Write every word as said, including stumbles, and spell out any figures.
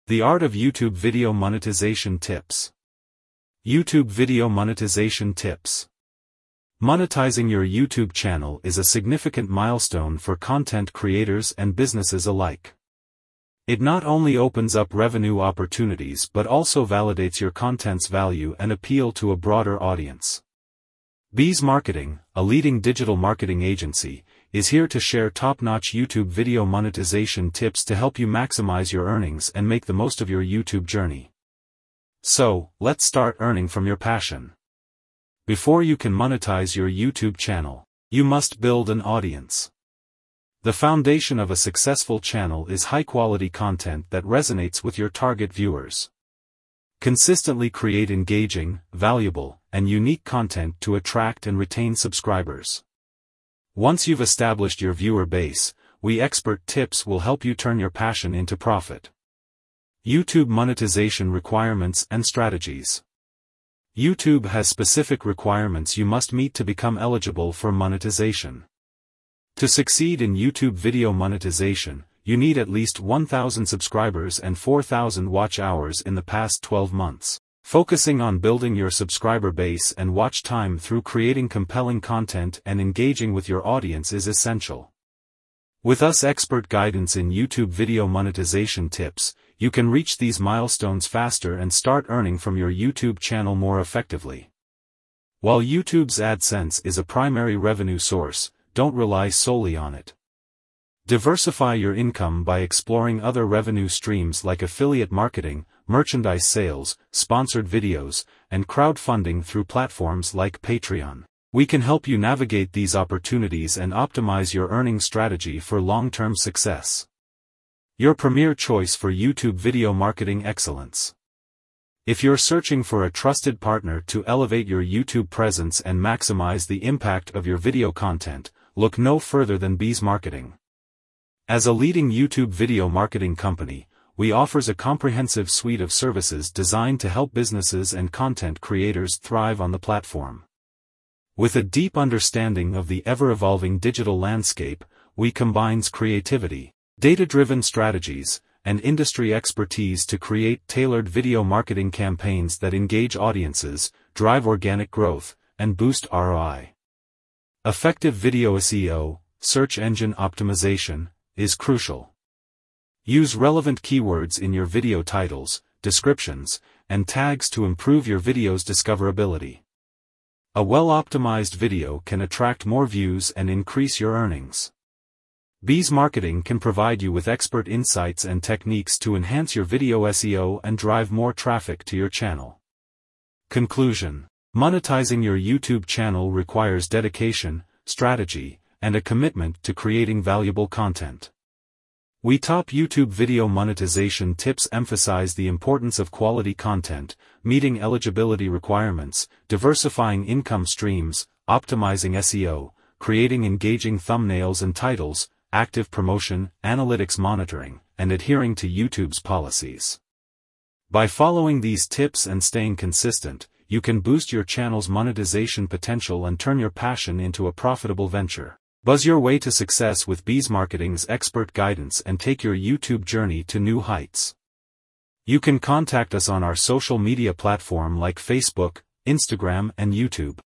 The Art of YouTube Video Monetization Tips. YouTube Video Monetization Tips. Monetizing your YouTube channel is a significant milestone for content creators and businesses alike. It not only opens up revenue opportunities but also validates your content's value and appeal to a broader audience. Bees Marketing, a leading digital marketing agency, is here to share top-notch YouTube video monetization tips to help you maximize your earnings and make the most of your YouTube journey. So, let's start earning from your passion. Before you can monetize your YouTube channel, you must build an audience. The foundation of a successful channel is high-quality content that resonates with your target viewers. Consistently create engaging, valuable, and unique content to attract and retain subscribers. Once you've established your viewer base, we Expert Tips will help you turn your passion into profit. YouTube monetization requirements and strategies. YouTube has specific requirements you must meet to become eligible for monetization. To succeed in YouTube video monetization, you need at least one thousand subscribers and four thousand watch hours in the past twelve months. Focusing on building your subscriber base and watch time through creating compelling content and engaging with your audience is essential. With us expert guidance in YouTube video monetization tips, you can reach these milestones faster and start earning from your YouTube channel more effectively. While YouTube's AdSense is a primary revenue source, don't rely solely on it. Diversify your income by exploring other revenue streams like affiliate marketing, merchandise sales, sponsored videos, and crowdfunding through platforms like Patreon. We can help you navigate these opportunities and optimize your earning strategy for long-term success. Your premier choice for YouTube video marketing excellence. If you're searching for a trusted partner to elevate your YouTube presence and maximize the impact of your video content, look no further than Bees Marketing. As a leading YouTube video marketing company, we offers a comprehensive suite of services designed to help businesses and content creators thrive on the platform. With a deep understanding of the ever-evolving digital landscape, we combines creativity, data-driven strategies, and industry expertise to create tailored video marketing campaigns that engage audiences, drive organic growth, and boost R O I. Effective video S E O, search engine optimization, is crucial. Use relevant keywords in your video titles, descriptions, and tags to improve your video's discoverability. A well-optimized video can attract more views and increase your earnings. Bees Marketing can provide you with expert insights and techniques to enhance your video S E O and drive more traffic to your channel. Conclusion: monetizing your YouTube channel requires dedication, strategy, and a commitment to creating valuable content. We top YouTube video monetization tips emphasize the importance of quality content, meeting eligibility requirements, diversifying income streams, optimizing S E O, creating engaging thumbnails and titles, active promotion, analytics monitoring, and adhering to YouTube's policies. By following these tips and staying consistent, you can boost your channel's monetization potential and turn your passion into a profitable venture. Buzz your way to success with Bees Marketing's expert guidance and take your YouTube journey to new heights. You can contact us on our social media platform like Facebook, Instagram, and YouTube.